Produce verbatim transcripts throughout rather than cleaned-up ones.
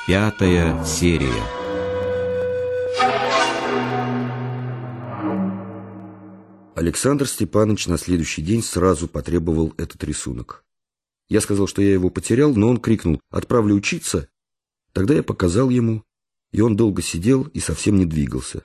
Пятая серия. Александр Степанович на следующий день сразу потребовал этот рисунок. Я сказал, что я его потерял, но он крикнул: «Отправлю учиться». Тогда я показал ему, и он долго сидел и совсем не двигался.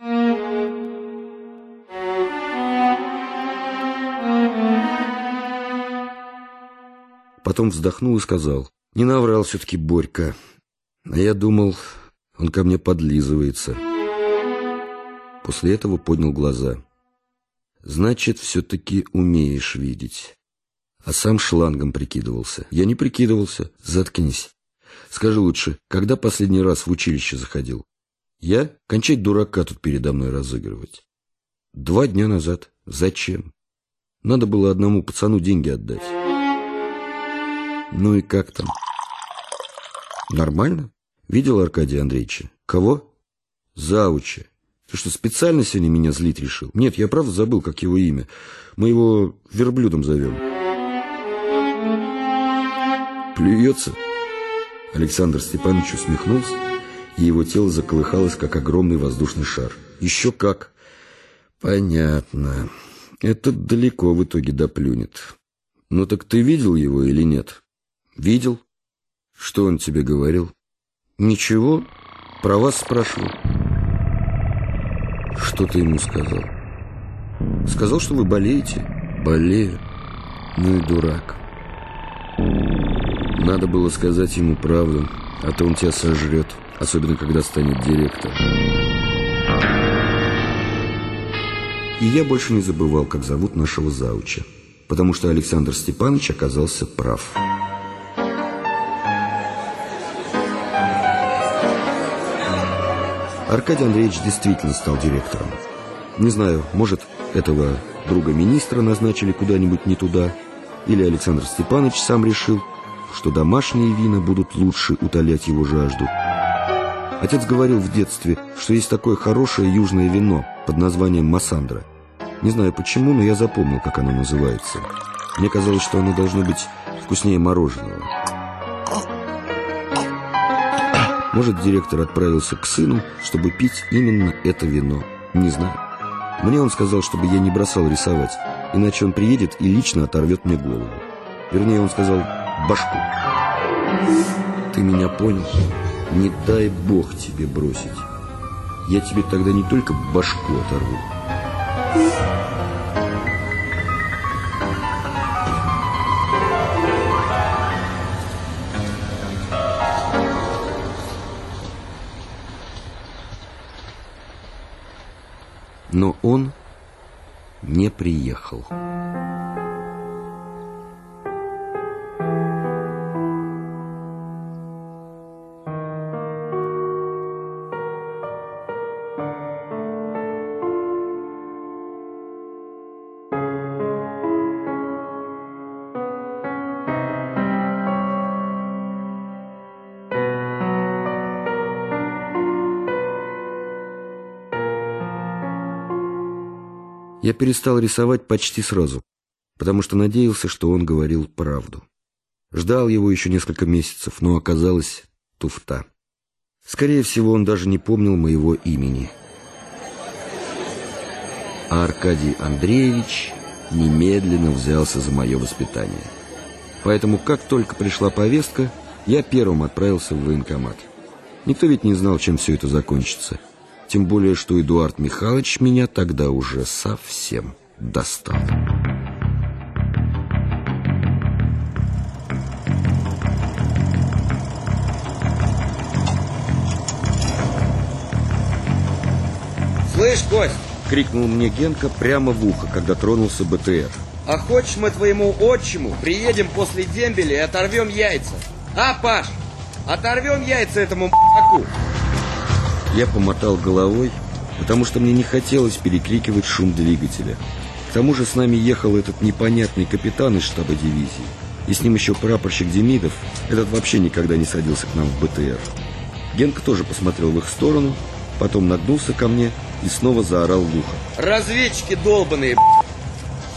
Потом вздохнул и сказал: «Не наврал все-таки Борька. А я думал, он ко мне подлизывается». После этого поднял глаза. «Значит, все-таки умеешь видеть». А сам шлангом прикидывался. Я не прикидывался. Заткнись. Скажи лучше, когда последний раз в училище заходил? Я? Кончать дурака тут передо мной разыгрывать. Два дня назад. Зачем? Надо было одному пацану деньги отдать. Ну и как там? Нормально? Видел Аркадия Андреевича? Кого? Зауча. Ты что, специально сегодня меня злить решил? Нет, я правда забыл, как его имя. Мы его верблюдом зовем. Плюется? Александр Степанович усмехнулся, и его тело заколыхалось, как огромный воздушный шар. Еще как. Понятно. Этот далеко в итоге доплюнет. Ну так ты видел его или нет? Видел. Что он тебе говорил? Ничего. Про вас спрашивал. Что ты ему сказал? Сказал, что вы болеете. Болею? Ну и дурак. Надо было сказать ему правду, а то он тебя сожрет, особенно когда станет директором. И я больше не забывал, как зовут нашего зауча, потому что Александр Степанович оказался прав. Аркадий Андреевич действительно стал директором. Не знаю, может, этого друга министра назначили куда-нибудь не туда, или Александр Степанович сам решил, что домашние вина будут лучше утолять его жажду. Отец говорил в детстве, что есть такое хорошее южное вино под названием Массандра. Не знаю почему, но я запомнил, как оно называется. Мне казалось, что оно должно быть вкуснее мороженого. Может, директор отправился к сыну, чтобы пить именно это вино. Не знаю. Мне он сказал, чтобы я не бросал рисовать, иначе он приедет и лично оторвет мне голову. Вернее, он сказал: башку. Ты меня понял? Не дай бог тебе бросить. Я тебе тогда не только башку оторву. Но он не приехал. Я перестал рисовать почти сразу, потому что надеялся, что он говорил правду. Ждал его еще несколько месяцев, но оказалось туфта. Скорее всего, он даже не помнил моего имени. А Аркадий Андреевич немедленно взялся за мое воспитание. Поэтому, как только пришла повестка, я первым отправился в военкомат. Никто ведь не знал, чем все это закончится. Тем более, что Эдуард Михайлович меня тогда уже совсем достал. «Слышь, Кость!» — крикнул мне Генка прямо в ухо, когда тронулся бэ тэ эр. «А хочешь, мы твоему отчиму приедем после дембеля и оторвем яйца? А, Паш, оторвем яйца этому м***ку!» Я помотал головой, потому что мне не хотелось перекрикивать шум двигателя. К тому же с нами ехал этот непонятный капитан из штаба дивизии, и с ним еще прапорщик Демидов. Этот вообще никогда не садился к нам в бэ тэ эр. Генка тоже посмотрел в их сторону, потом нагнулся ко мне и снова заорал в ухо: «Разведчики долбаные, б***ь!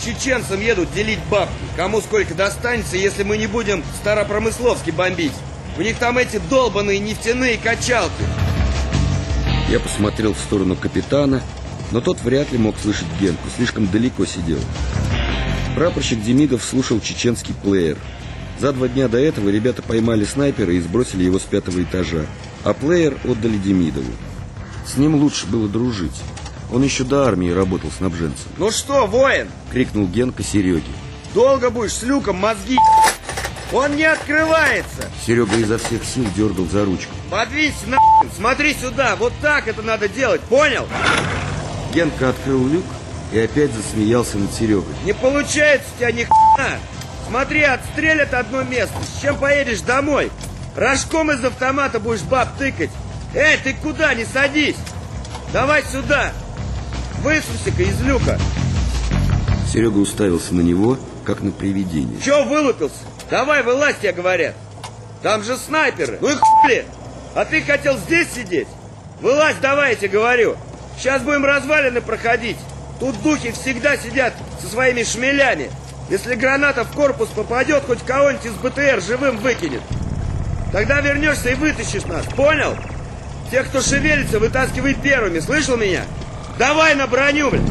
Чеченцам едут делить бабки. Кому сколько достанется, если мы не будем Старопромысловский бомбить? У них там эти долбаные нефтяные качалки. Я посмотрел в сторону капитана, но тот вряд ли мог слышать Генку, слишком далеко сидел. Прапорщик Демидов слушал чеченский плеер. За два дня до этого ребята поймали снайпера и сбросили его с пятого этажа, а плеер отдали Демидову. С ним лучше было дружить. Он еще до армии работал снабженцем. Ну что, воин? Крикнул Генка Сереге. Долго будешь с люком мозги? Он не открывается. Серега изо всех сил дергал за ручку. Подвинься нахрен, смотри сюда. Вот так это надо делать, понял? Генка открыл люк и опять засмеялся над Серегой. Не получается у тебя ни хрена. Смотри, отстрелят одно место. С чем поедешь домой? Рожком из автомата будешь баб тыкать. Эй, ты куда? Не садись. Давай сюда. Высунься-ка из люка. Серега уставился на него, как на привидение. Чё вылупился? Давай вылазь, тебе говорят. Там же снайперы. Ну и хули? А ты хотел здесь сидеть? Вылазь давай, я тебе говорю. Сейчас будем развалины проходить. Тут духи всегда сидят со своими шмелями. Если граната в корпус попадет, хоть кого-нибудь из БТР живым выкинет. Тогда вернешься и вытащишь нас, понял? Тех, кто шевелится, вытаскивай первыми, слышал меня? Давай на броню, блядь!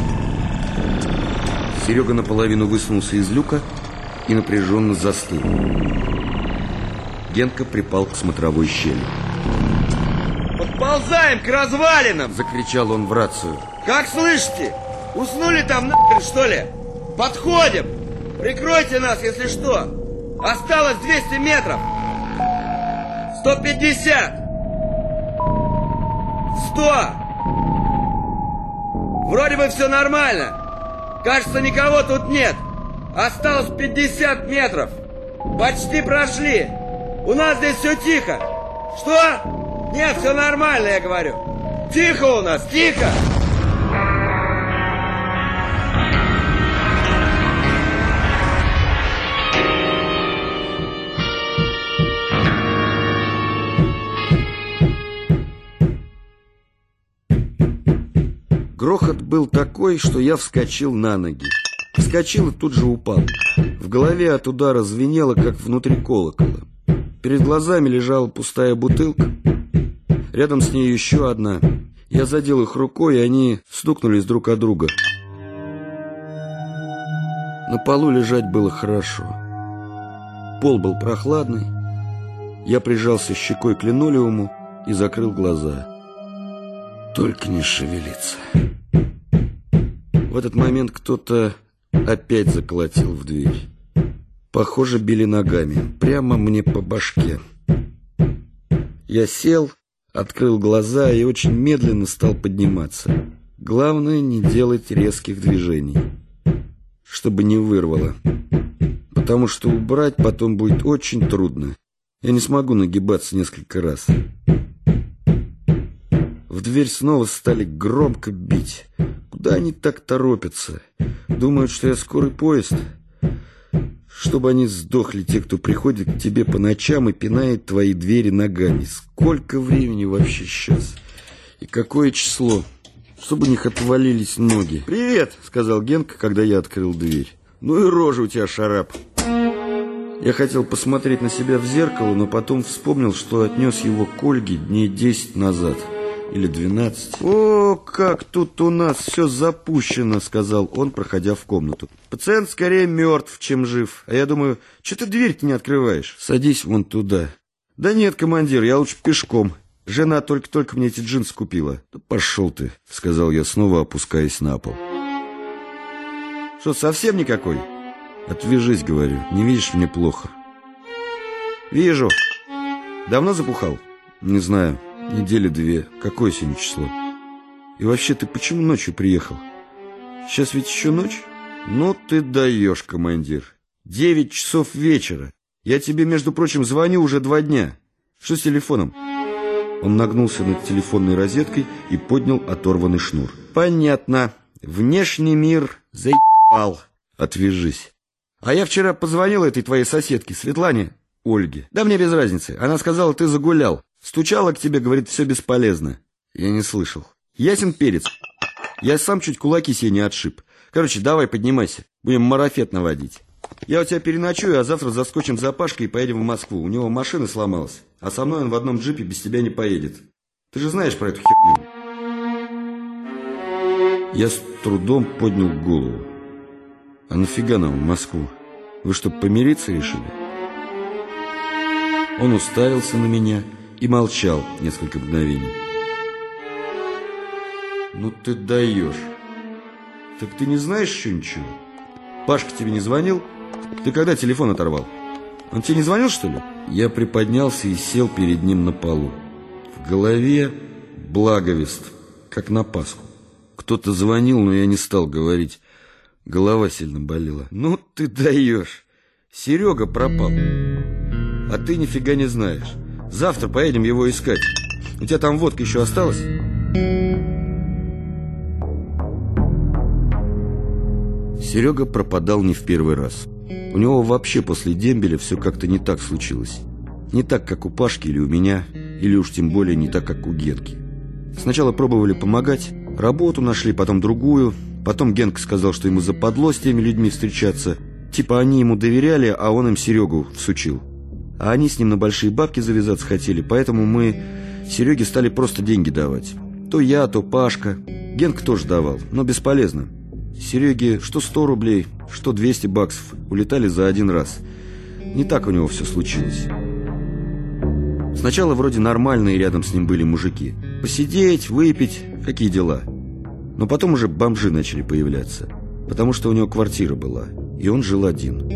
Серега наполовину высунулся из люка и напряженно застыл. Генка припал к смотровой щели. Подползаем к развалинам! Закричал он в рацию. Как слышите? Уснули там нахрен, что ли? Подходим! Прикройте нас, если что! Осталось двести метров! сто пятьдесят! сто! Вроде бы все нормально. Кажется, никого тут нет. Осталось пятьдесят метров. Почти прошли. У нас здесь все тихо. Что? Нет, все нормально, я говорю. Тихо у нас, тихо. Грохот был такой, что я вскочил на ноги. Вскочил и тут же упал. В голове от удара звенело, как внутри колокола. Перед глазами лежала пустая бутылка. Рядом с ней еще одна. Я задел их рукой, и они стукнулись друг от друга. На полу лежать было хорошо. Пол был прохладный. Я прижался щекой к линолеуму и закрыл глаза. Только не шевелиться. В этот момент кто-то опять заколотил в дверь. Похоже, били ногами. Прямо мне по башке. Я сел, открыл глаза и очень медленно стал подниматься. Главное, не делать резких движений, чтобы не вырвало. Потому что убрать потом будет очень трудно. Я не смогу нагибаться несколько раз. В дверь снова стали громко бить. Куда они так торопятся? Думают, что я скорый поезд? Чтобы они сдохли, те, кто приходит к тебе по ночам и пинает твои двери ногами. Сколько времени вообще сейчас? И какое число? Чтобы у них отвалились ноги. «Привет!» — сказал Генка, когда я открыл дверь. «Ну и рожа у тебя, шарап!» Я хотел посмотреть на себя в зеркало, но потом вспомнил, что отнес его к Ольге дней десять назад. Или двенадцать. «О, как тут у нас все запущено», — сказал он, проходя в комнату. «Пациент скорее мертв, чем жив. А я думаю, что ты дверь-то не открываешь? Садись вон туда». «Да нет, командир, я лучше пешком. Жена только-только мне эти джинсы купила». «Да пошел ты», — сказал я, снова опускаясь на пол. «Что, совсем никакой?» «Отвяжись, говорю. Не видишь, мне плохо». «Вижу. Давно запухал?» «Не знаю. Недели две. Какое сегодня число? И вообще, ты почему ночью приехал? Сейчас ведь еще ночь?» «Ну ты даешь, командир. Девять часов вечера. Я тебе, между прочим, звоню уже два дня. Что с телефоном?» Он нагнулся над телефонной розеткой и поднял оторванный шнур. «Понятно. Внешний мир заебал. Отвяжись. А я вчера позвонил этой твоей соседке, Светлане, Ольге. Да мне без разницы. Она сказала, ты загулял. Стучала к тебе, говорит, все бесполезно». Я не слышал. Ясен перец. Я сам чуть кулаки себе не отшиб. Короче, давай поднимайся. Будем марафет наводить. Я у тебя переночую, а завтра заскочим за Пашкой и поедем в Москву. У него машина сломалась, а со мной он в одном джипе без тебя не поедет. Ты же знаешь про эту херню. Я с трудом поднял голову. А нафига нам в Москву? Вы что, помириться решили? Он уставился на меня и молчал несколько мгновений. Ну ты даешь. Так ты не знаешь еще ничего? Пашка тебе не звонил? Ты когда телефон оторвал? Он тебе не звонил, что ли? Я приподнялся и сел перед ним на полу. В голове благовест, как на Пасху. Кто-то звонил, но я не стал говорить. Голова сильно болела. Ну ты даешь. Серега пропал. А ты нифига не знаешь. Завтра поедем его искать. У тебя там водка еще осталась? Серега пропадал не в первый раз. У него вообще после дембеля все как-то не так случилось. Не так, как у Пашки или у меня, или уж тем более не так, как у Генки. Сначала пробовали помогать, работу нашли, потом другую. Потом Генка сказал, что ему западло с теми людьми встречаться. Типа они ему доверяли, а он им Серегу всучил. А они с ним на большие бабки завязаться хотели, поэтому мы Сереге стали просто деньги давать. То я, то Пашка. Генка тоже давал, но бесполезно. Сереге что сто рублей, что двести баксов улетали за один раз. Не так у него все случилось. Сначала вроде нормальные рядом с ним были мужики. Посидеть, выпить, какие дела. Но потом уже бомжи начали появляться. Потому что у него квартира была, и он жил один.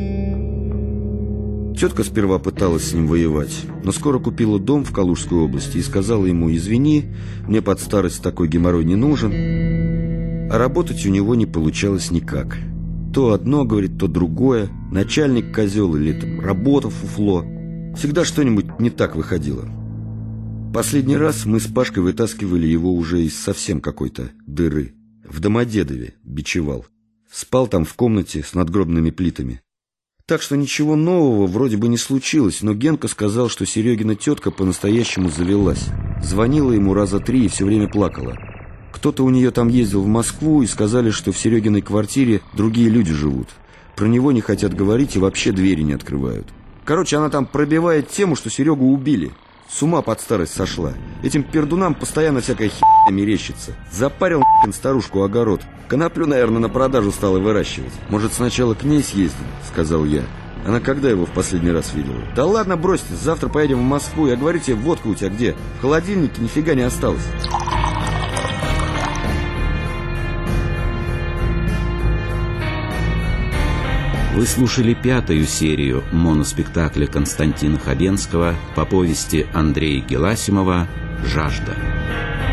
Тетка сперва пыталась с ним воевать, но скоро купила дом в Калужской области и сказала ему: извини, мне под старость такой геморрой не нужен. А работать у него не получалось никак. То одно, говорит, то другое. Начальник козел или там работа фуфло. Всегда что-нибудь не так выходило. Последний раз мы с Пашкой вытаскивали его уже из совсем какой-то дыры. В Домодедове бичевал. Спал там в комнате с надгробными плитами. Так что ничего нового вроде бы не случилось, но Генка сказал, что Серегина тетка по-настоящему завелась. Звонила ему раза три и все время плакала. Кто-то у нее там ездил в Москву и сказали, что в Серегиной квартире другие люди живут. Про него не хотят говорить и вообще двери не открывают. Короче, она там пробивает тему, что Серегу убили. С ума под старость сошла. Этим пердунам постоянно всякая херня мерещится. Запарил нахрен старушку огород. Коноплю, наверное, на продажу стала выращивать. Может, сначала к ней съездим, сказал я. Она когда его в последний раз видела? Да ладно, бросьте, завтра поедем в Москву. Я говорю тебе, водка у тебя где? В холодильнике нифига не осталось. Вы слушали пятую серию моноспектакля Константина Хабенского по повести Андрея Геласимова «Жажда».